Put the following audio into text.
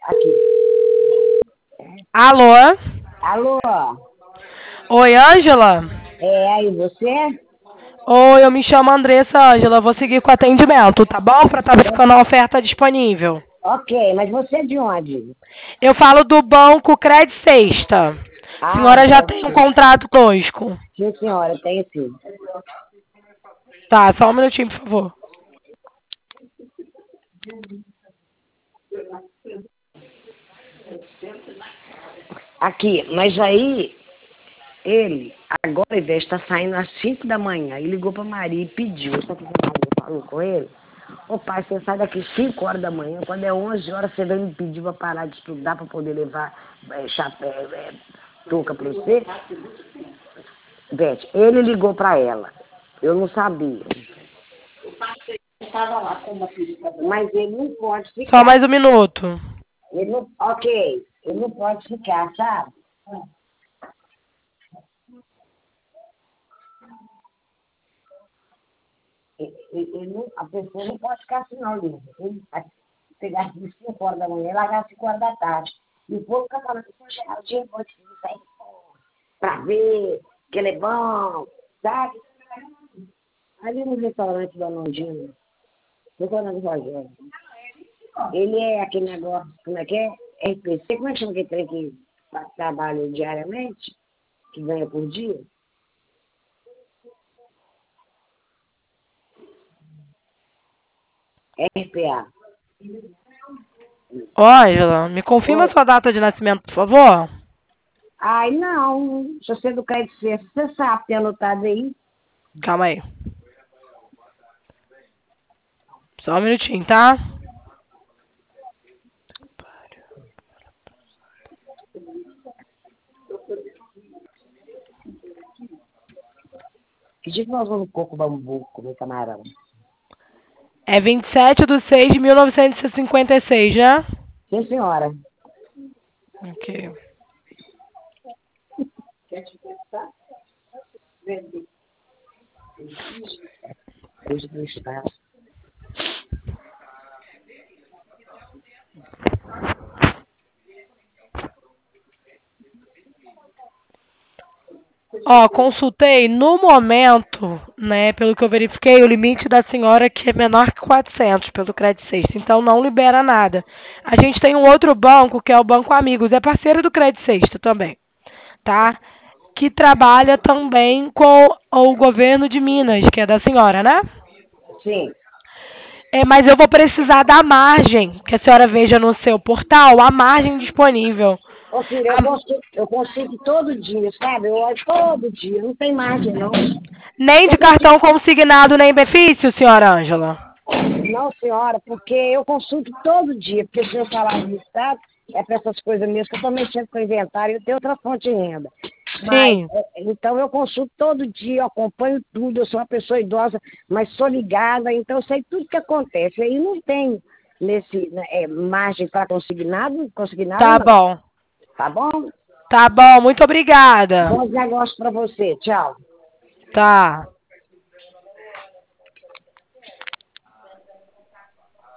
Aqui. Alô? Alô? Oi, Ângela? Aí você? Oi, eu me chamo Andressa Ângela. Vou seguir com o atendimento, tá bom? Pra estar verificando a oferta disponível. Ok, mas você é de onde? Eu falo do banco Credit Sexta. A Ah, senhora já bom. tem um contrato conosco. Sim, senhora, tem sim. Tá, só um minutinho, por favor. Aqui, mas aí, ele, agora ele está saindo às 5 da manhã. Ele ligou pra Maria e pediu. Sabe o que a Maria falou com ele? Ô pai, você sai daqui 5 horas da manhã, quando é 11 horas você vem me pedir pra parar de estudar pra poder levar chapéu, touca pra você? Beth, ele ligou pra ela. Eu não sabia. Estava lá com uma filha. Mas ele não pode Só ficar. mais um minuto. Ele não, ok, ele não pode ficar, sabe? A pessoa não pode ficar assim, não, Lívia. Ele pegar de 5 horas da manhã e largar às 5 horas da tarde. E o povo fica falando que o Geraldinho pode sair pra ver que ele é bom, sabe? Ali no restaurante da Londrina, restaurante do Rogério, ele é aquele negócio, como é que é? RPC, como é que chama aquele trem que trabalha diariamente, que ganha por dia? RPA. Ó, Ângela, me confirma a Oi. sua data de nascimento, por favor? Ai, não, se você é do Crédito Sexta, você sabe, tem anotado aí. Calma aí. Só um minutinho, tá? Que dia que nós vamos no Coco Bambu comer camarão? É 27/6/1956, né? Sim, senhora. Ok. Hoje do espaço. Ó, consultei no momento, né, pelo que eu verifiquei, o limite da senhora que é menor que 400 pelo Credit Sexta, então não libera nada. A gente tem um outro banco, que é o Banco Amigos, é parceiro do Credit Sexta também, tá? Que trabalha também com o governo de Minas, que é da senhora, né? Sim. Mas eu vou precisar da margem, que a senhora veja no seu portal, a margem disponível. Ô, filha, eu consigo todo dia, sabe? Eu olho todo dia, não tem margem, não. Nem de Todo dia. cartão consignado, nem benefício, senhora Ângela? Não, senhora, porque eu consulto todo dia, porque se eu falar do Estado, é para essas coisas mesmo, que eu estou mexendo com o inventário e tenho outra fonte de renda. Mas, Sim. então eu consulto todo dia, eu acompanho tudo, eu sou uma pessoa idosa, mas sou ligada, então eu sei tudo que acontece. Aí não tem nesse margem para consignado Tá não. bom. Tá bom? Tá bom, muito obrigada. Bons negócios para você. Tchau. Tá.